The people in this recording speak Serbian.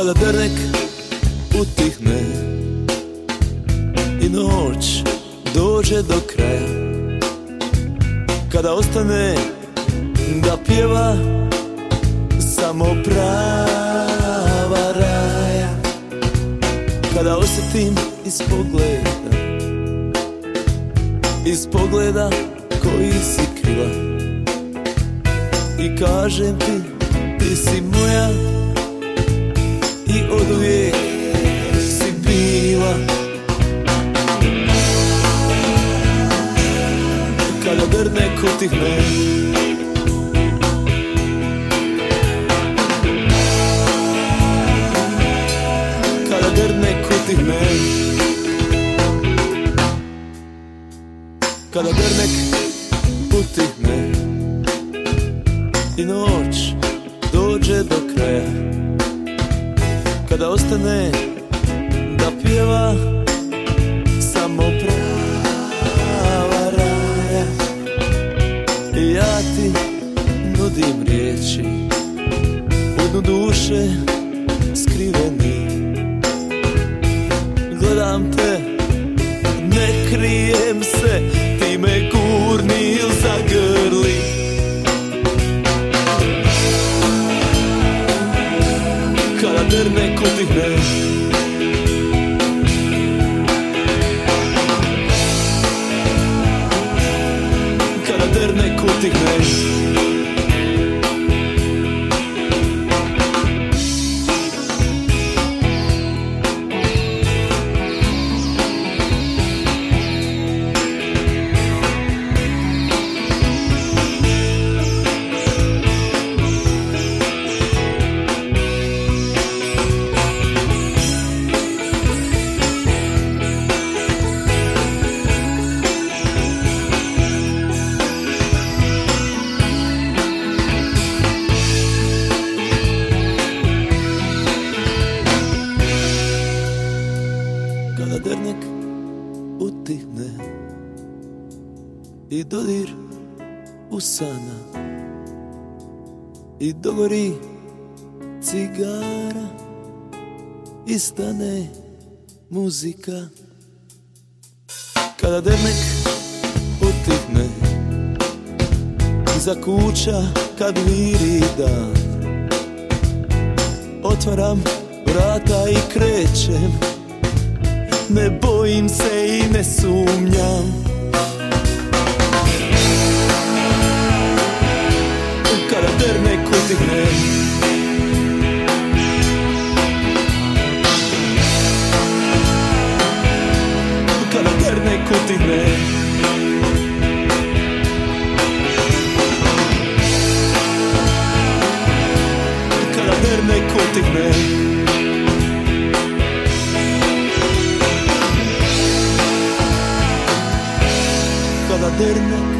Kada dernek utihne i noć dođe do kraja, kada ostane da pjeva samo prava raja, kada osjetim iz pogleda koji si krila i kažem ti, ti si moja i oduvijek si bila. Kada dernek utihne, kada dernek utihne, kada dernek utihne i noć dođe do kraja, kada ostane da pjeva samo prava raja, i ja ti nudim riječi u dnu duše skriveni. Gledam te, ne krijem se, ti me gurni il zagrli. Kada dernek utihne, kada dernek utihne, kada dernek utihne i dodir usana i dogori cigara i stane muzika. Kada dernek utihne iza kuća kad viri dan, otvaram vrata i krećem, ne bojim se i ne sumnjam. Kada dernek utihne, kada dernek utihne, kada dernek utihne, kada dernek